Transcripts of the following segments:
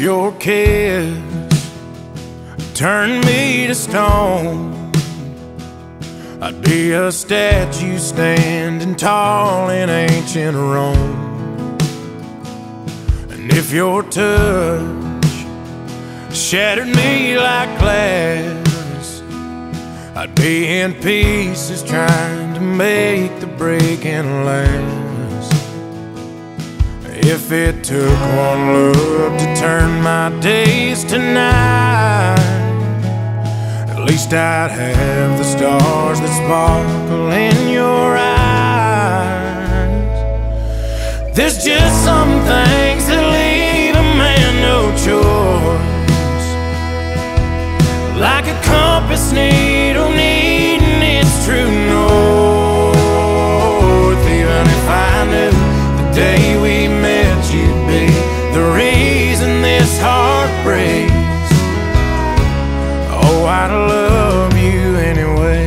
your kiss turned me to stone, I'd be a statue standing tall in ancient Rome. And if your touch shattered me like glass, I'd be in pieces trying to make the breaking last. If it took one look to turn my days to night, at least I'd have the stars that sparkle in your eyes. There's just some things that leave a man no choice, like a compass needle needing its true north. Even if I knew the day we met you'd be the reason this heart breaks, oh, I'd love you anyway.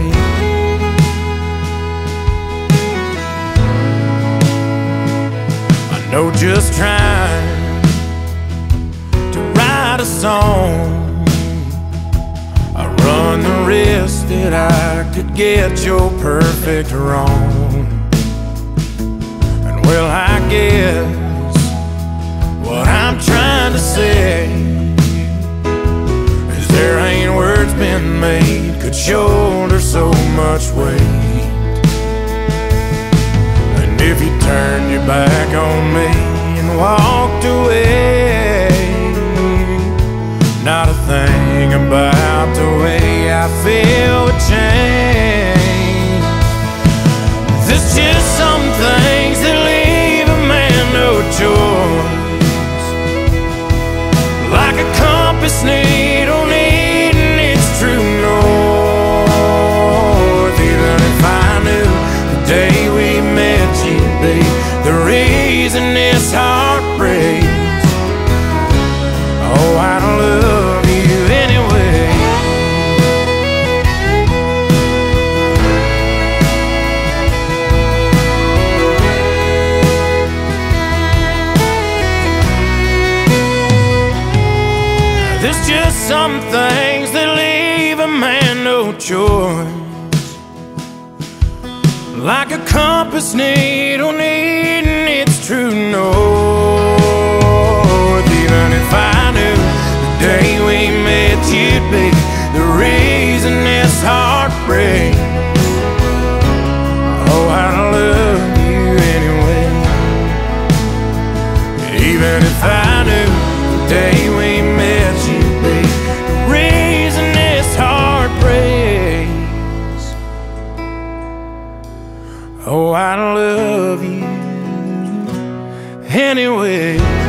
I know just trying to write a song, I run the risk that I could get your perfect wrong. And well, I guess what I'm trying to say is there ain't words been made could shoulder so much weight. And if you turned your back on me and walked away, not a thing about the way I feel would change. There's just some things that leave a man no choice, like a compass needle needing its true north. Even if I knew the day we met you'd be the reason this heart breaks, oh, I'd love you anyway. There's just some things that leave a man no choice, like a compass needle needing its true north. Even if I knew the day we met you'd be the reason this heart breaks, oh, I'd love you anyway. Even if I knew the day we met you'd be the reason this heart breaks, oh, I'd love you anyway.